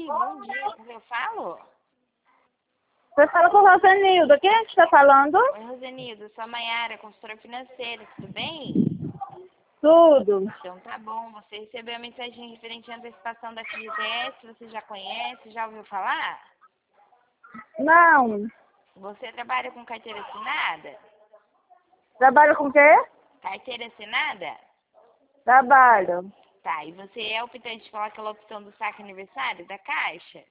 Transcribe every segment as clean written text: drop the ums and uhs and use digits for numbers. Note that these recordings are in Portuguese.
Oi, bom dia. Com quem eu falo? Você fala com o Rosenildo. Quem é que está falando? Oi, Rosenildo. Sou a Maiara, consultora financeira. Tudo bem? Tudo. Então tá bom. Você recebeu a mensagem referente à antecipação da FGTS. Você já conhece? Já ouviu falar? Não. Você trabalha com carteira assinada? Trabalho com o quê? Carteira assinada? Trabalho. Tá. E você é optante pela aquela opção do saque aniversário da Caixa?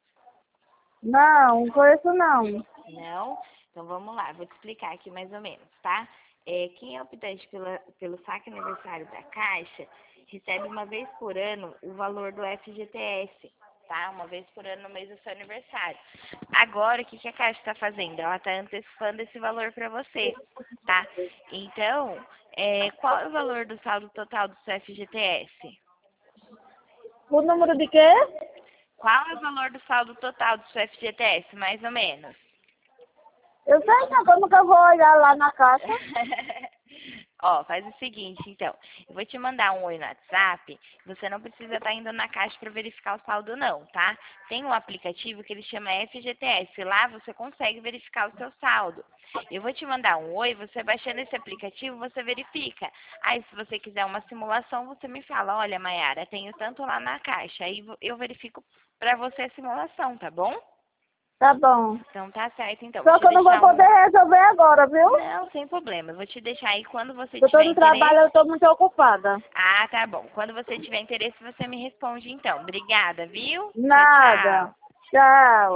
Não conheço não. Não? Então vamos lá, vou te explicar aqui mais ou menos, tá? Quem é optante pelo saque aniversário da Caixa recebe uma vez por ano o valor do FGTS, tá? Uma vez por ano no mês do seu aniversário. Agora, o que que a Caixa está fazendo? Ela está antecipando esse valor para você, tá? Então, qual é o valor do saldo total do seu FGTS? O número de quê? Qual é o valor do saldo total do seu FGTS, mais ou menos? Eu sei não, como que eu vou olhar lá na caixa? Ó, faz o seguinte, então. Eu vou te mandar um oi no WhatsApp. Você não precisa estar indo na caixa para verificar o saldo, não, tá? Tem um aplicativo que ele chama FGTS. Lá você consegue verificar o seu saldo. Eu vou te mandar um oi, você baixando esse aplicativo, você verifica. Aí, se você quiser uma simulação, você me fala, olha, Maiara, tenho tanto lá na caixa. Aí eu verifico para você a simulação, tá bom? Tá bom. Então tá certo, então. Vou Só te que eu não vou deixar poder resolver agora, viu? Não, sem problema. Eu vou te deixar aí quando você Eu tô tiver no trabalho, interesse. eu tô muito ocupada. Ah, tá bom. Quando você tiver interesse, você me responde então. Obrigada, viu? Tchau, Nada. tchau. Tchau.